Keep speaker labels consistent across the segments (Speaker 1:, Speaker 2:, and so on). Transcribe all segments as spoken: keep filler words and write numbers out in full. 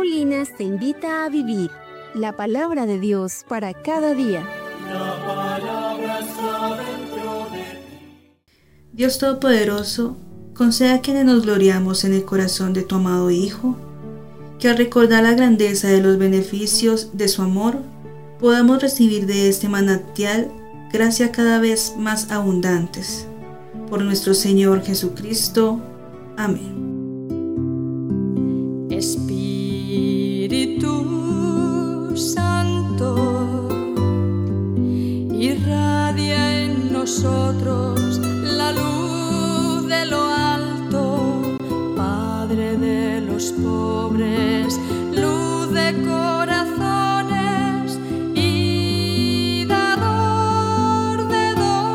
Speaker 1: Paulinas te invita a vivir la palabra de Dios para cada día.
Speaker 2: La palabra está dentro de ti.
Speaker 3: Dios Todopoderoso, concede a quienes nos gloriamos en el corazón de tu amado Hijo, que al recordar la grandeza de los beneficios de su amor, podamos recibir de este manantial gracia cada vez más abundantes. Por nuestro Señor Jesucristo. Amén.
Speaker 4: Espíritu Santo, irradia en nosotros la luz de lo alto, Padre de los pobres, luz de corazones y dador de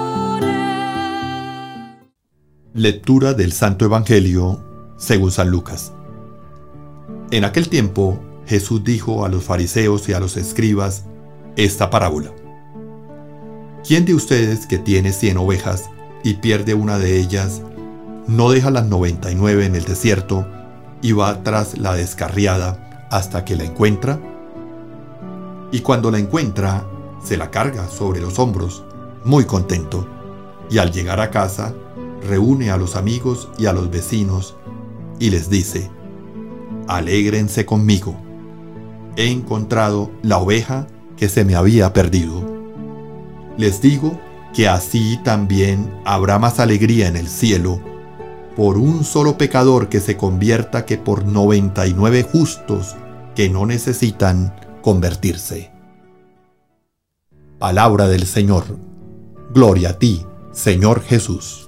Speaker 4: dones.
Speaker 5: Lectura del Santo Evangelio según San Lucas. En aquel tiempo, Jesús dijo a los fariseos y a los escribas esta parábola. ¿Quién de ustedes que tiene cien ovejas y pierde una de ellas, no deja las noventa y nueve en el desierto y va tras la descarriada hasta que la encuentra? Y cuando la encuentra, se la carga sobre los hombros, muy contento, y al llegar a casa, reúne a los amigos y a los vecinos y les dice: alégrense conmigo, he encontrado la oveja que se me había perdido. Les digo que así también habrá más alegría en el cielo por un solo pecador que se convierta que por noventa y nueve justos que no necesitan convertirse. Palabra del Señor. Gloria a ti, Señor Jesús.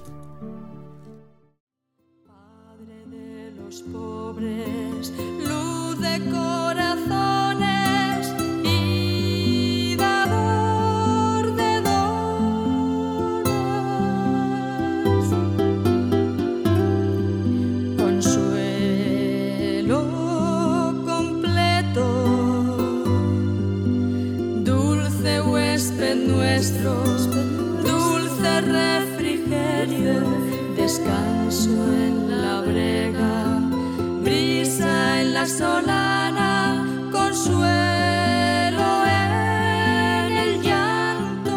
Speaker 4: Padre de los pobres, luz de corazones y dador de dones. Consuelo completo, dulce huésped nuestro, dulce refrigerio, descanso en la brega, brisa en la solana, consuelo en el llanto.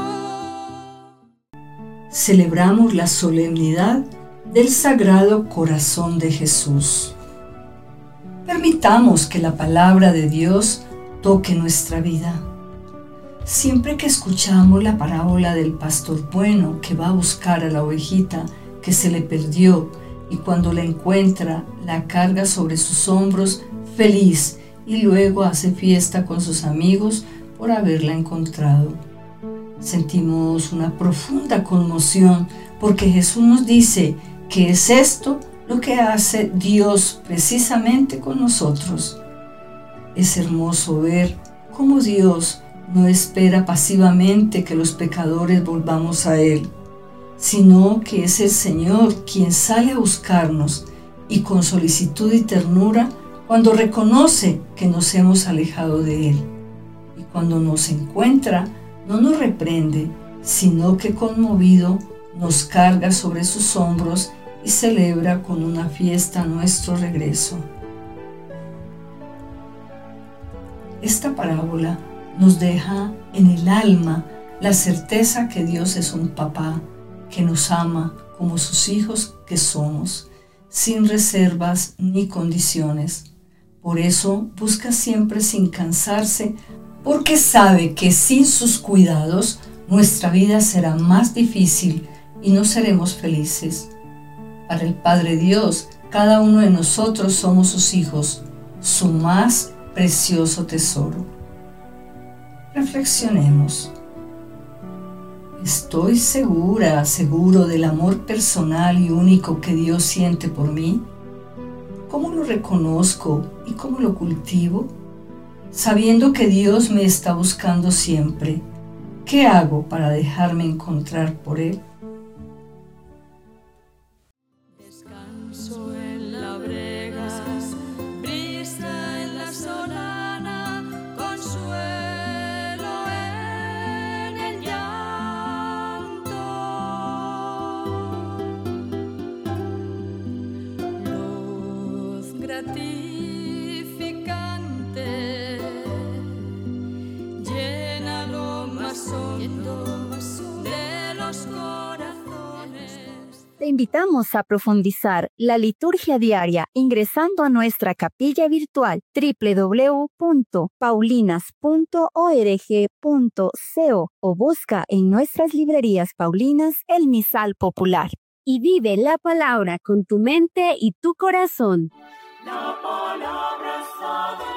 Speaker 6: Celebramos la solemnidad del Sagrado Corazón de Jesús. Permitamos que la palabra de Dios toque nuestra vida. Siempre que escuchamos la parábola del pastor bueno que va a buscar a la ovejita que se le perdió y cuando la encuentra la carga sobre sus hombros feliz y luego hace fiesta con sus amigos por haberla encontrado. Sentimos una profunda conmoción porque Jesús nos dice que es esto lo que hace Dios precisamente con nosotros. Es hermoso ver cómo Dios no espera pasivamente que los pecadores volvamos a Él, sino que es el Señor quien sale a buscarnos y con solicitud y ternura cuando reconoce que nos hemos alejado de Él. Y cuando nos encuentra, no nos reprende, sino que conmovido nos carga sobre sus hombros y celebra con una fiesta nuestro regreso. Esta parábola nos deja en el alma la certeza que Dios es un papá que nos ama como sus hijos que somos, sin reservas ni condiciones. Por eso busca siempre sin cansarse, porque sabe que sin sus cuidados nuestra vida será más difícil y no seremos felices. Para el Padre Dios, cada uno de nosotros somos sus hijos, su más precioso tesoro. Reflexionemos. ¿Estoy segura, seguro del amor personal y único que Dios siente por mí? ¿Cómo lo reconozco y cómo lo cultivo? Sabiendo que Dios me está buscando siempre, ¿qué hago para dejarme encontrar por Él?
Speaker 4: Descanso en la brega, brisa en la solana, consuelo en el llanto. Luz gratificante
Speaker 1: Te invitamos a profundizar la liturgia diaria ingresando a nuestra capilla virtual doble u doble u doble u punto paulinas punto org punto co o busca en nuestras librerías paulinas el misal popular. Y vive la palabra con tu mente y tu corazón.
Speaker 2: La palabra está